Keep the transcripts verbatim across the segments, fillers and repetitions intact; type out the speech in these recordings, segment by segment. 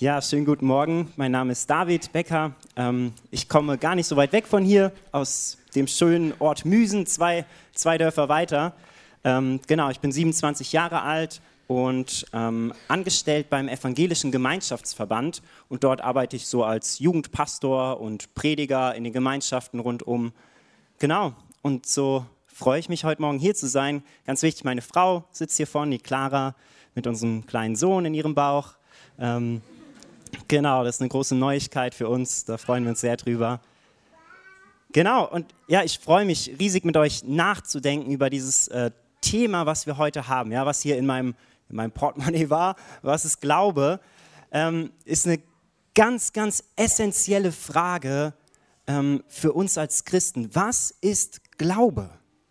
Ja, schönen guten Morgen. Mein Name ist David Becker. Ähm, ich komme gar nicht so weit weg von hier, aus dem schönen Ort Müsen, zwei, zwei Dörfer weiter. Ähm, genau, ich bin siebenundzwanzig Jahre alt und ähm, angestellt beim Evangelischen Gemeinschaftsverband. Und dort arbeite ich so als Jugendpastor und Prediger in den Gemeinschaften rundum. Genau, und so freue ich mich heute Morgen hier zu sein. Ganz wichtig, meine Frau sitzt hier vorne, die Clara, mit unserem kleinen Sohn in ihrem Bauch. Ähm, Genau, das ist eine große Neuigkeit für uns, da freuen wir uns sehr drüber. Genau, und ja, ich freue mich riesig mit euch nachzudenken über dieses äh, Thema, was wir heute haben, ja, was hier in meinem, in meinem Portemonnaie war, was ist Glaube, ähm, ist eine ganz, ganz essentielle Frage ähm, für uns als Christen. Was ist Glaube?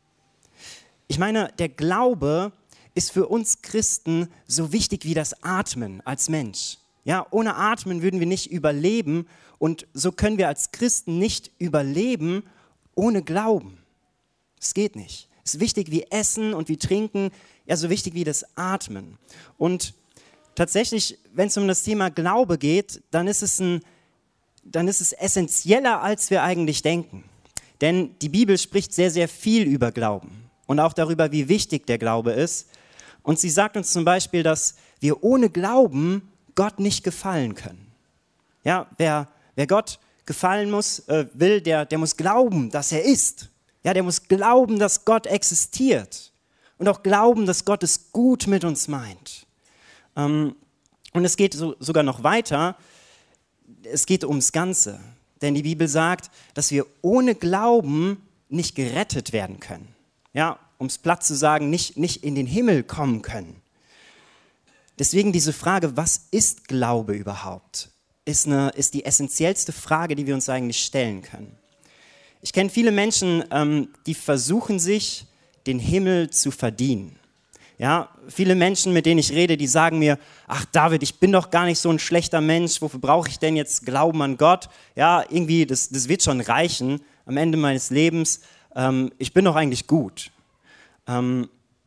Ich meine, der Glaube ist für uns Christen so wichtig wie das Atmen als Mensch. Ja, ohne Atmen würden wir nicht überleben und so können wir als Christen nicht überleben ohne Glauben. Es geht nicht. Es ist wichtig wie Essen und wie Trinken, ja so wichtig wie das Atmen. Und tatsächlich, wenn es um das Thema Glaube geht, dann ist es ein, dann ist es essentieller, als wir eigentlich denken. Denn die Bibel spricht sehr, sehr viel über Glauben und auch darüber, wie wichtig der Glaube ist. Und sie sagt uns zum Beispiel, dass wir ohne Glauben Gott nicht gefallen können. Ja, wer, wer Gott gefallen muss, äh, will, der, der muss glauben, dass er ist. Ja, der muss glauben, dass Gott existiert. Und auch glauben, dass Gott es gut mit uns meint. Ähm, und es geht so, sogar noch weiter. Es geht ums Ganze. Denn die Bibel sagt, dass wir ohne Glauben nicht gerettet werden können. Ja, um es platt zu sagen, nicht, nicht in den Himmel kommen können. Deswegen diese Frage, was ist Glaube überhaupt, ist, eine, ist die essentiellste Frage, die wir uns eigentlich stellen können. Ich kenne viele Menschen, ähm, die versuchen sich, den Himmel zu verdienen. Ja, viele Menschen, mit denen ich rede, die sagen mir, ach David, ich bin doch gar nicht so ein schlechter Mensch, wofür brauche ich denn jetzt Glauben an Gott? Ja, irgendwie, das, das wird schon reichen am Ende meines Lebens. Ähm, ich bin doch eigentlich gut. Ähm,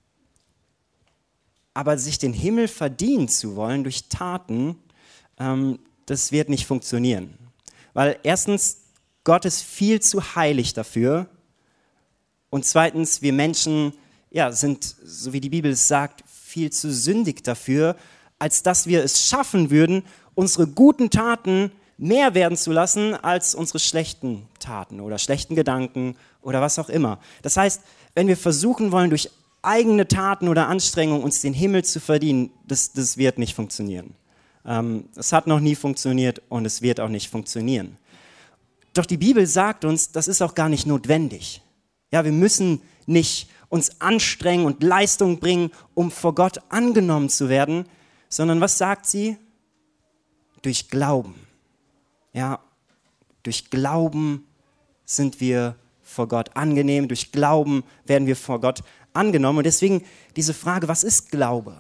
Aber sich den Himmel verdienen zu wollen durch Taten, ähm, das wird nicht funktionieren. Weil erstens, Gott ist viel zu heilig dafür. Und zweitens, wir Menschen ja, sind, so wie die Bibel es sagt, viel zu sündig dafür, als dass wir es schaffen würden, unsere guten Taten mehr werden zu lassen als unsere schlechten Taten oder schlechten Gedanken oder was auch immer. Das heißt, wenn wir versuchen wollen, durch eigene Taten oder Anstrengungen uns den Himmel zu verdienen, das, das wird nicht funktionieren. Ähm, es hat noch nie funktioniert und es wird auch nicht funktionieren. Doch die Bibel sagt uns, das ist auch gar nicht notwendig. Ja, wir müssen nicht uns anstrengen und Leistung bringen, um vor Gott angenommen zu werden, sondern was sagt sie? Durch Glauben. Ja, durch Glauben sind wir vor Gott angenehm, durch Glauben werden wir vor Gott angenommen. Und deswegen diese Frage, was ist Glaube?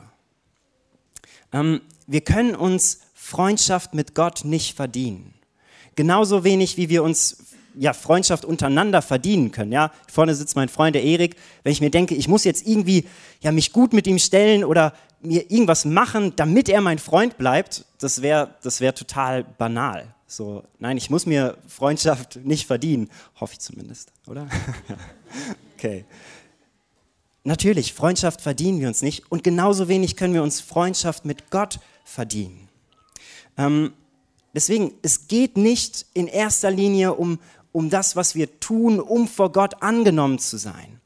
Ähm, wir können uns Freundschaft mit Gott nicht verdienen. Genauso wenig, wie wir uns ja, Freundschaft untereinander verdienen können. Ja? Vorne sitzt mein Freund, der Erik. Wenn ich mir denke, ich muss jetzt irgendwie ja, mich gut mit ihm stellen oder mir irgendwas machen, damit er mein Freund bleibt, das wäre das wär total banal. So, nein, ich muss mir Freundschaft nicht verdienen. Hoffe ich zumindest, oder? Okay. Natürlich, Freundschaft verdienen wir uns nicht und genauso wenig können wir uns Freundschaft mit Gott verdienen. Ähm, deswegen, es geht nicht in erster Linie um, um das, was wir tun, um vor Gott angenommen zu sein.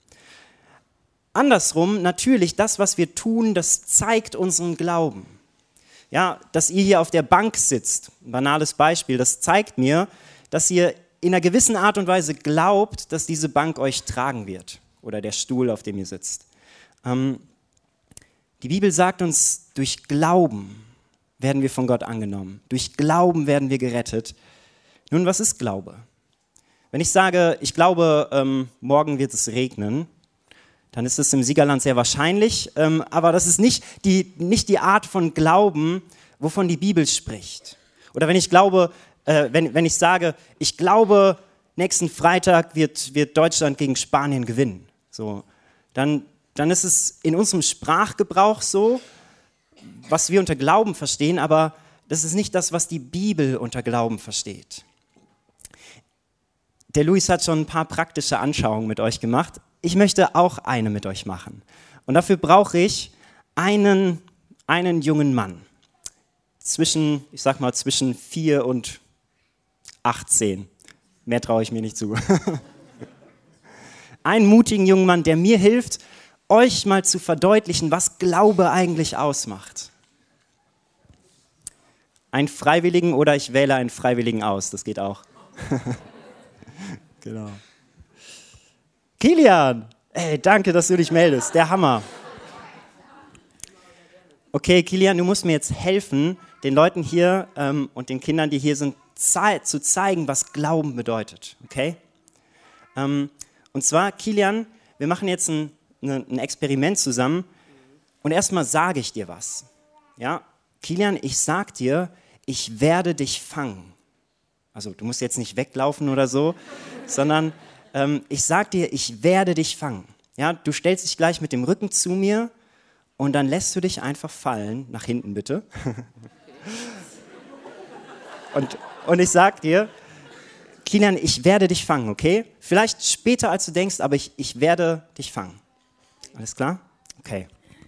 Andersrum, natürlich, das, was wir tun, das zeigt unseren Glauben. Ja, dass ihr hier auf der Bank sitzt, ein banales Beispiel, das zeigt mir, dass ihr in einer gewissen Art und Weise glaubt, dass diese Bank euch tragen wird oder der Stuhl, auf dem ihr sitzt. Ähm, die Bibel sagt uns, durch Glauben werden wir von Gott angenommen. Durch Glauben werden wir gerettet. Nun, was ist Glaube? Wenn ich sage, ich glaube, ähm, morgen wird es regnen, dann ist es im Siegerland sehr wahrscheinlich, ähm, aber das ist nicht die, nicht die Art von Glauben, wovon die Bibel spricht. Oder wenn ich glaube, äh, wenn, wenn ich sage, ich glaube, nächsten Freitag wird, wird Deutschland gegen Spanien gewinnen, so, dann, dann ist es in unserem Sprachgebrauch so, was wir unter Glauben verstehen, aber das ist nicht das, was die Bibel unter Glauben versteht. Der Luis hat schon ein paar praktische Anschauungen mit euch gemacht. Ich möchte auch eine mit euch machen. Und dafür brauche ich einen, einen jungen Mann. Zwischen, ich sag mal, zwischen vier und achtzehn. Mehr traue ich mir nicht zu. Einen mutigen jungen Mann, der mir hilft, euch mal zu verdeutlichen, was Glaube eigentlich ausmacht. Einen Freiwilligen oder ich wähle einen Freiwilligen aus, das geht auch. Genau. Kilian, ey, danke, dass du dich meldest, der Hammer. Okay, Kilian, du musst mir jetzt helfen, den Leuten hier ähm, und den Kindern, die hier sind, ze- zu zeigen, was Glauben bedeutet, okay? Ähm, und zwar, Kilian, wir machen jetzt ein, eine, ein Experiment zusammen und erstmal sage ich dir was. Ja, Kilian, ich sag dir, ich werde dich fangen. Also du musst jetzt nicht weglaufen oder so, sondern ähm, ich sag dir, ich werde dich fangen. Ja, du stellst dich gleich mit dem Rücken zu mir und dann lässt du dich einfach fallen, nach hinten bitte. und, und ich sag dir, Kilian, ich werde dich fangen, okay? Vielleicht später, als du denkst, aber ich, ich werde dich fangen. Alles klar? Okay.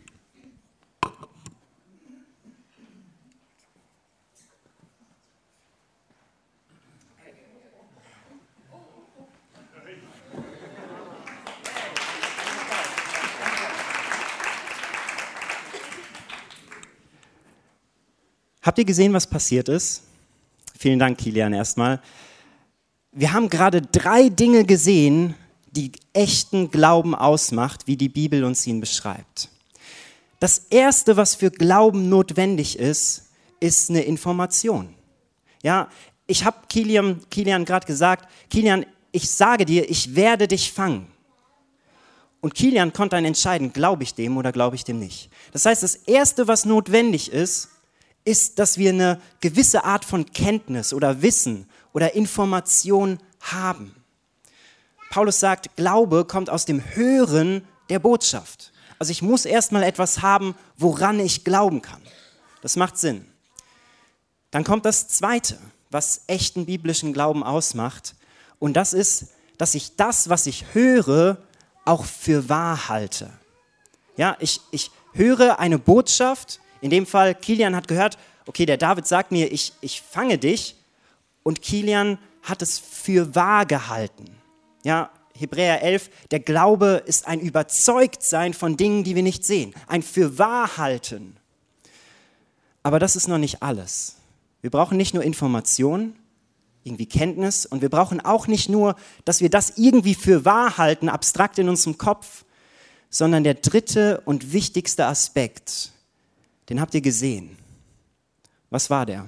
Habt ihr gesehen, was passiert ist? Vielen Dank, Kilian, erstmal. Wir haben gerade drei Dinge gesehen, die echten Glauben ausmacht, wie die Bibel uns ihn beschreibt. Das Erste, was für Glauben notwendig ist, ist eine Information. Ja, ich habe Kilian, Kilian gerade gesagt, Kilian, ich sage dir, ich werde dich fangen. Und Kilian konnte dann entscheiden, glaube ich dem oder glaube ich dem nicht. Das heißt, das Erste, was notwendig ist, ist, dass wir eine gewisse Art von Kenntnis oder Wissen oder Information haben. Paulus sagt, Glaube kommt aus dem Hören der Botschaft. Also ich muss erstmal etwas haben, woran ich glauben kann. Das macht Sinn. Dann kommt das Zweite, was echten biblischen Glauben ausmacht. Und das ist, dass ich das, was ich höre, auch für wahr halte. Ja, ich, ich höre eine Botschaft. In dem Fall, Kilian hat gehört, okay, der David sagt mir, ich, ich fange dich. Und Kilian hat es für wahr gehalten. Ja, Hebräer elf, der Glaube ist ein Überzeugtsein von Dingen, die wir nicht sehen. Ein für wahr halten. Aber das ist noch nicht alles. Wir brauchen nicht nur Informationen, irgendwie Kenntnis. Und wir brauchen auch nicht nur, dass wir das irgendwie für wahr halten, abstrakt in unserem Kopf, sondern der dritte und wichtigste Aspekt, den habt ihr gesehen. Was war der?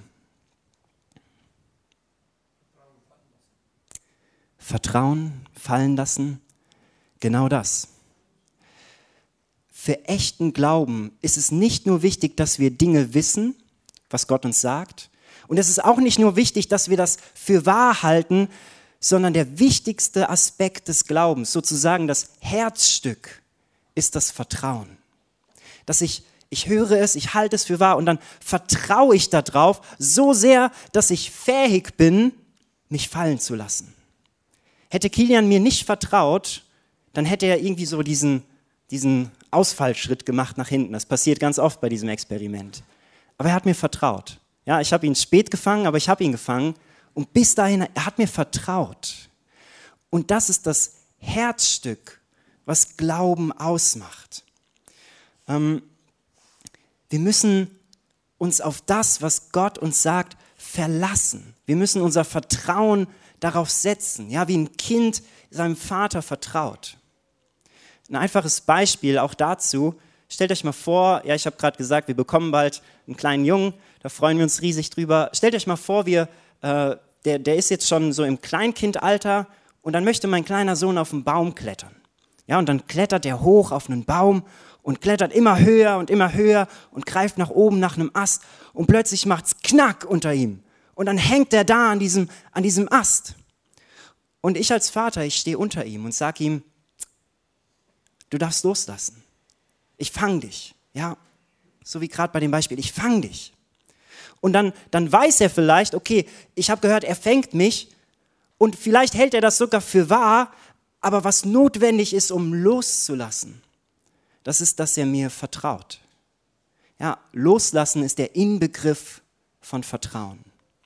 Vertrauen, fallen lassen, genau das. Für echten Glauben ist es nicht nur wichtig, dass wir Dinge wissen, was Gott uns sagt. Und es ist auch nicht nur wichtig, dass wir das für wahr halten, sondern der wichtigste Aspekt des Glaubens, sozusagen das Herzstück, ist das Vertrauen. Dass ich Ich höre es, ich halte es für wahr und dann vertraue ich darauf so sehr, dass ich fähig bin, mich fallen zu lassen. Hätte Kilian mir nicht vertraut, dann hätte er irgendwie so diesen, diesen Ausfallschritt gemacht nach hinten. Das passiert ganz oft bei diesem Experiment. Aber er hat mir vertraut. Ja, ich habe ihn spät gefangen, aber ich habe ihn gefangen. Und bis dahin, er hat mir vertraut. Und das ist das Herzstück, was Glauben ausmacht. Ähm, Wir müssen uns auf das, was Gott uns sagt, verlassen. Wir müssen unser Vertrauen darauf setzen, ja, wie ein Kind seinem Vater vertraut. Ein einfaches Beispiel auch dazu. Stellt euch mal vor, ja, ich habe gerade gesagt, wir bekommen bald einen kleinen Jungen, da freuen wir uns riesig drüber. Stellt euch mal vor, wir, äh, der, der ist jetzt schon so im Kleinkindalter und dann möchte mein kleiner Sohn auf einen Baum klettern. Ja, und dann klettert er hoch auf einen Baum und klettert immer höher und immer höher und greift nach oben nach einem Ast und plötzlich macht's Knack unter ihm. Und dann hängt er da an diesem, an diesem Ast. Und ich als Vater, ich stehe unter ihm und sage ihm, du darfst loslassen. Ich fange dich. Ja, so wie gerade bei dem Beispiel, ich fange dich. Und dann, dann weiß er vielleicht, okay, ich habe gehört, er fängt mich und vielleicht hält er das sogar für wahr, aber was notwendig ist, um loszulassen, das ist, dass er mir vertraut. Ja, loslassen ist der Inbegriff von Vertrauen.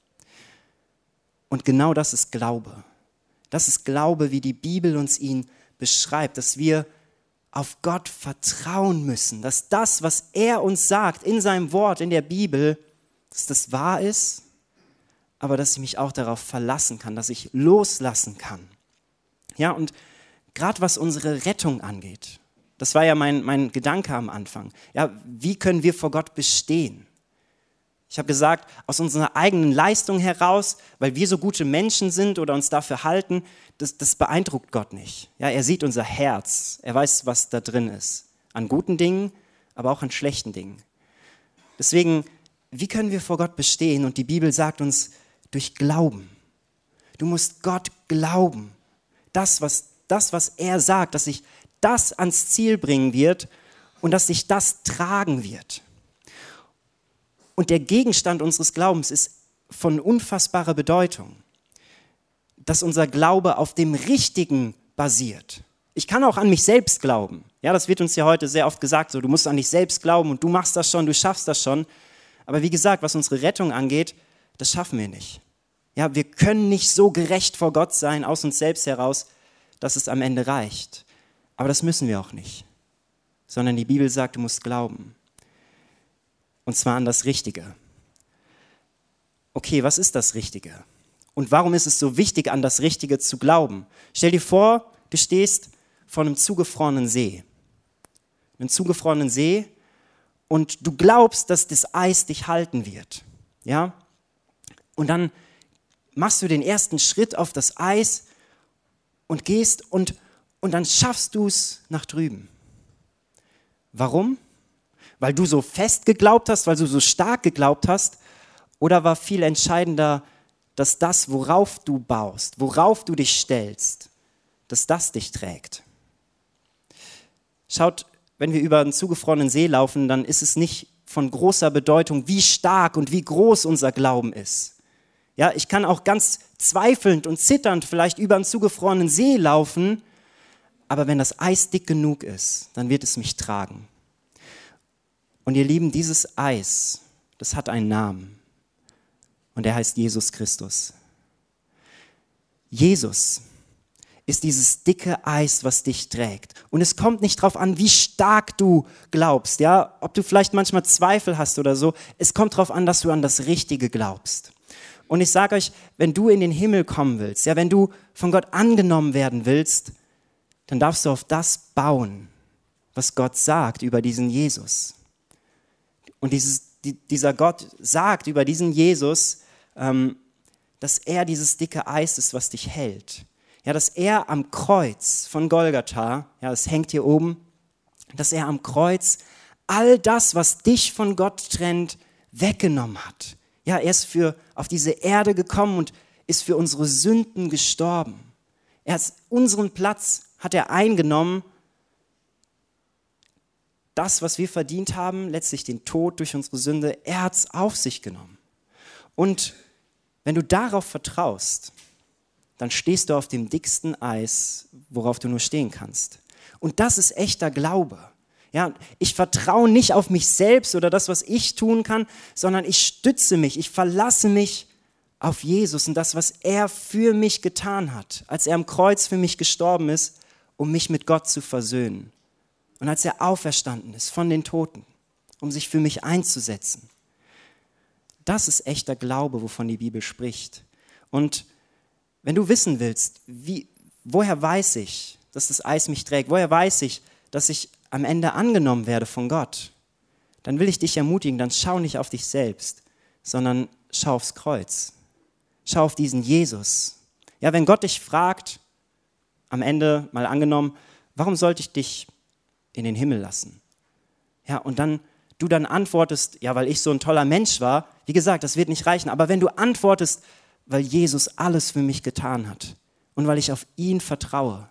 Und genau das ist Glaube. Das ist Glaube, wie die Bibel uns ihn beschreibt, dass wir auf Gott vertrauen müssen, dass das, was er uns sagt in seinem Wort, in der Bibel, dass das wahr ist, aber dass ich mich auch darauf verlassen kann, dass ich loslassen kann. Ja, und gerade was unsere Rettung angeht, das war ja mein, mein Gedanke am Anfang. Ja, wie können wir vor Gott bestehen? Ich habe gesagt, aus unserer eigenen Leistung heraus, weil wir so gute Menschen sind oder uns dafür halten, das, das beeindruckt Gott nicht. Ja, er sieht unser Herz, er weiß, was da drin ist. An guten Dingen, aber auch an schlechten Dingen. Deswegen, wie können wir vor Gott bestehen? Und die Bibel sagt uns, durch Glauben. Du musst Gott glauben. Das, was, das, was er sagt, dass sich das ans Ziel bringen wird und dass sich das tragen wird. Und der Gegenstand unseres Glaubens ist von unfassbarer Bedeutung, dass unser Glaube auf dem Richtigen basiert. Ich kann auch an mich selbst glauben. Ja, das wird uns ja heute sehr oft gesagt, so, du musst an dich selbst glauben und du machst das schon, du schaffst das schon. Aber wie gesagt, was unsere Rettung angeht, das schaffen wir nicht. Ja, wir können nicht so gerecht vor Gott sein, aus uns selbst heraus, dass es am Ende reicht. Aber das müssen wir auch nicht. Sondern die Bibel sagt, du musst glauben. Und zwar an das Richtige. Okay, was ist das Richtige? Und warum ist es so wichtig, an das Richtige zu glauben? Stell dir vor, du stehst vor einem zugefrorenen See. Einem zugefrorenen See und du glaubst, dass das Eis dich halten wird. Ja? Und dann machst du den ersten Schritt auf das Eis und gehst und, und dann schaffst du es nach drüben. Warum? Weil du so fest geglaubt hast, weil du so stark geglaubt hast? Oder war viel entscheidender, dass das, worauf du baust, worauf du dich stellst, dass das dich trägt? Schaut, wenn wir über einen zugefrorenen See laufen, dann ist es nicht von großer Bedeutung, wie stark und wie groß unser Glauben ist. Ja, ich kann auch ganz zweifelnd und zitternd vielleicht über einen zugefrorenen See laufen, aber wenn das Eis dick genug ist, dann wird es mich tragen. Und ihr Lieben, dieses Eis, das hat einen Namen und der heißt Jesus Christus. Jesus ist dieses dicke Eis, was dich trägt. Und es kommt nicht darauf an, wie stark du glaubst, ja, ob du vielleicht manchmal Zweifel hast oder so. Es kommt darauf an, dass du an das Richtige glaubst. Und ich sage euch, wenn du in den Himmel kommen willst, ja, wenn du von Gott angenommen werden willst, dann darfst du auf das bauen, was Gott sagt über diesen Jesus. Und dieses, die, dieser Gott sagt über diesen Jesus, ähm, dass er dieses dicke Eis ist, was dich hält. Ja, dass er am Kreuz von Golgatha, ja, das hängt hier oben, dass er am Kreuz all das, was dich von Gott trennt, weggenommen hat. Ja, er ist für, auf diese Erde gekommen und ist für unsere Sünden gestorben. Er hat unseren Platz, hat er eingenommen. Das, was wir verdient haben, letztlich den Tod durch unsere Sünde, er hat es auf sich genommen. Und wenn du darauf vertraust, dann stehst du auf dem dicksten Eis, worauf du nur stehen kannst. Und das ist echter Glaube. Ja, ich vertraue nicht auf mich selbst oder das, was ich tun kann, sondern ich stütze mich, ich verlasse mich auf Jesus und das, was er für mich getan hat, als er am Kreuz für mich gestorben ist, um mich mit Gott zu versöhnen. Und als er auferstanden ist von den Toten, um sich für mich einzusetzen. Das ist echter Glaube, wovon die Bibel spricht. Und wenn du wissen willst, wie, woher weiß ich, dass das Eis mich trägt, woher weiß ich, dass ich am Ende angenommen werde von Gott, dann will ich dich ermutigen, dann schau nicht auf dich selbst, sondern schau aufs Kreuz. Schau auf diesen Jesus. Ja, wenn Gott dich fragt, am Ende mal angenommen, warum sollte ich dich in den Himmel lassen? Ja, und dann du dann antwortest, ja, weil ich so ein toller Mensch war, wie gesagt, das wird nicht reichen, aber wenn du antwortest, weil Jesus alles für mich getan hat und weil ich auf ihn vertraue,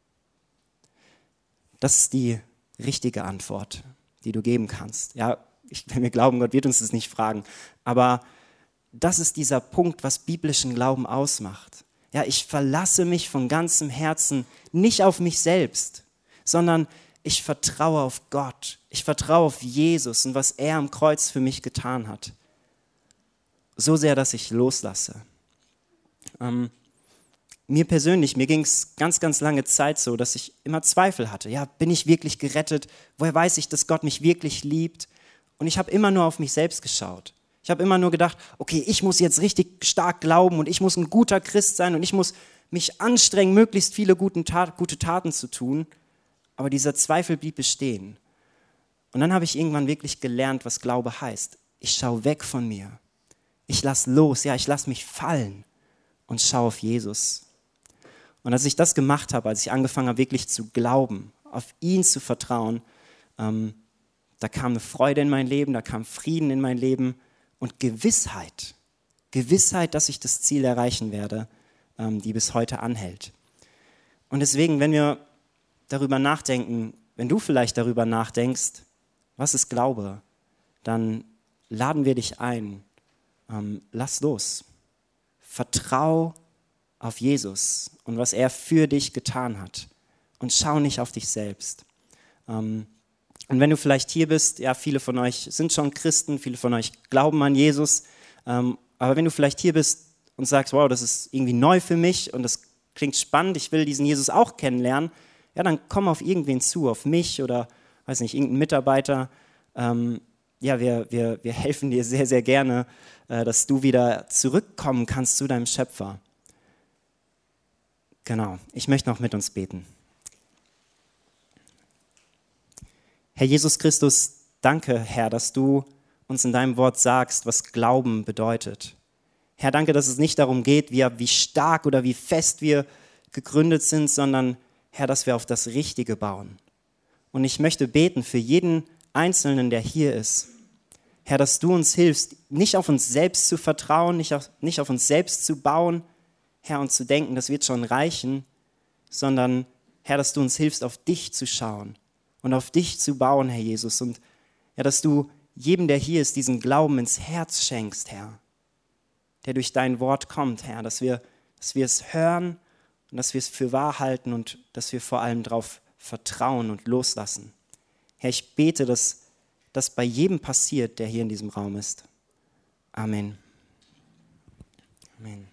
das ist die richtige Antwort, die du geben kannst. Ja, ich, wenn wir glauben, Gott wird uns das nicht fragen. Aber das ist dieser Punkt, was biblischen Glauben ausmacht. Ja, ich verlasse mich von ganzem Herzen nicht auf mich selbst, sondern ich vertraue auf Gott. Ich vertraue auf Jesus und was er am Kreuz für mich getan hat. So sehr, dass ich loslasse. Ähm, mir persönlich, mir ging es ganz, ganz lange Zeit so, dass ich immer Zweifel hatte. Ja, bin ich wirklich gerettet? Woher weiß ich, dass Gott mich wirklich liebt? Und ich habe immer nur auf mich selbst geschaut. Ich habe immer nur gedacht, okay, ich muss jetzt richtig stark glauben und ich muss ein guter Christ sein und ich muss mich anstrengen, möglichst viele gute Taten zu tun. Aber dieser Zweifel blieb bestehen. Und dann habe ich irgendwann wirklich gelernt, was Glaube heißt. Ich schaue weg von mir. Ich lasse los, ja, ich lasse mich fallen und schaue auf Jesus. Und als ich das gemacht habe, als ich angefangen habe, wirklich zu glauben, auf ihn zu vertrauen, ähm, da kam eine Freude in mein Leben, da kam Frieden in mein Leben und Gewissheit. Gewissheit, dass ich das Ziel erreichen werde, ähm, die bis heute anhält. Und deswegen, wenn wir darüber nachdenken, wenn du vielleicht darüber nachdenkst, was ist Glaube, dann laden wir dich ein. Ähm, lass los. Vertrau auf Jesus und was er für dich getan hat. Und schau nicht auf dich selbst. Ähm, und wenn du vielleicht hier bist, ja, viele von euch sind schon Christen, viele von euch glauben an Jesus. Ähm, aber wenn du vielleicht hier bist und sagst, wow, das ist irgendwie neu für mich und das klingt spannend, ich will diesen Jesus auch kennenlernen, ja, dann komm auf irgendwen zu, auf mich oder, weiß nicht, irgendeinen Mitarbeiter. Ähm, ja, wir, wir, wir helfen dir sehr, sehr gerne, äh, dass du wieder zurückkommen kannst zu deinem Schöpfer. Genau, ich möchte noch mit uns beten. Herr Jesus Christus, danke, Herr, dass du uns in deinem Wort sagst, was Glauben bedeutet. Herr, danke, dass es nicht darum geht, wie, wie stark oder wie fest wir gegründet sind, sondern, Herr, dass wir auf das Richtige bauen. Und ich möchte beten für jeden Einzelnen, der hier ist. Herr, dass du uns hilfst, nicht auf uns selbst zu vertrauen, nicht auf, nicht auf uns selbst zu bauen, Herr, und zu denken, das wird schon reichen, sondern, Herr, dass du uns hilfst, auf dich zu schauen und auf dich zu bauen, Herr Jesus. Und ja, dass du jedem, der hier ist, diesen Glauben ins Herz schenkst, Herr, der durch dein Wort kommt, Herr, dass wir, dass wir es hören und dass wir es für wahr halten und dass wir vor allem darauf vertrauen und loslassen. Herr, ich bete, dass das bei jedem passiert, der hier in diesem Raum ist. Amen. Amen.